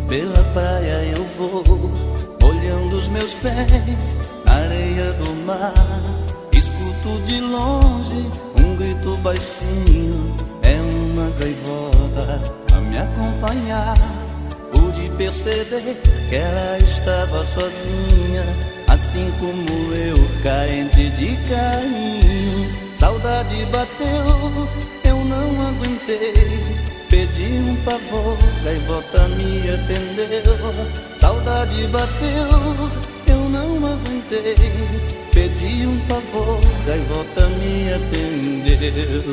Pela praia eu vou, molhando os meus pés na areia do mar. Escuto de longe um grito baixinho, é uma gaivota a me acompanhar. Pude perceber que ela estava sozinha, assim como eu, carente de carinho. Saudade bateu, eu não aguentei, pedi um favor, gaivota me atendeu. Saudade bateu, eu não aguentei, pedi um favor, gaivota me atendeu.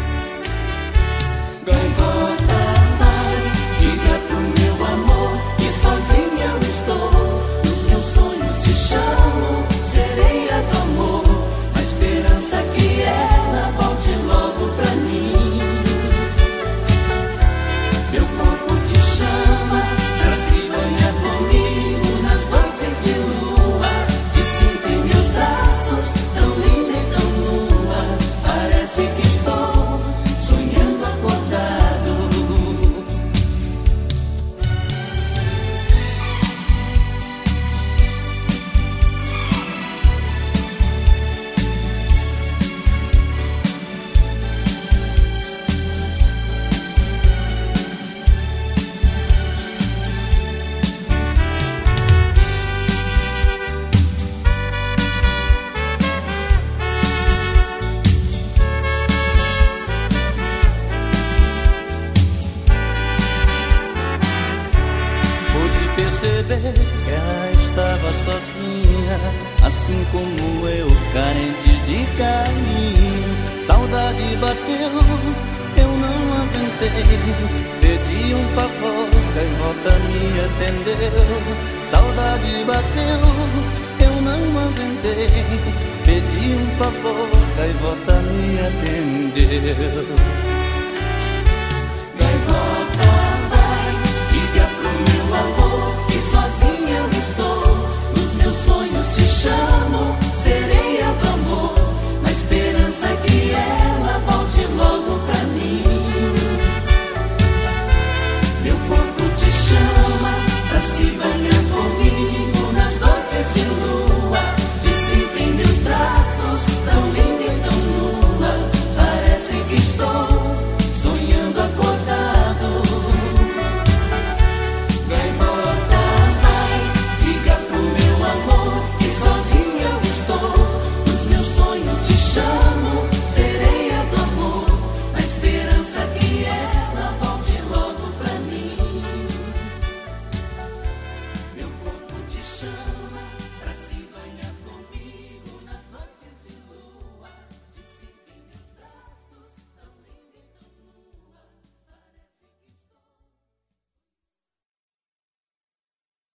Gaivota vai, diga pro meu amor que sozinha eu estou. Nos meus sonhos te chamo, sereia do amor, na esperança que ela volte logo pra mim. Meu corpo te chama pra se banhar comigo nas noites de lua. Te sinto em meus braços, tão linda e tão nua. Parece que estou sonhando acordado. Perceber que ela estava sozinha, assim como eu, carente de carinho. Saudade bateu, eu não aguentei, pedi um favor, gaivota me atendeu. Saudade bateu, eu não aguentei, pedi um favor, gaivota me atendeu. Gaivota vai, diga pro meu amor que sozinha eu estou. Nos meus sonhos te chamo.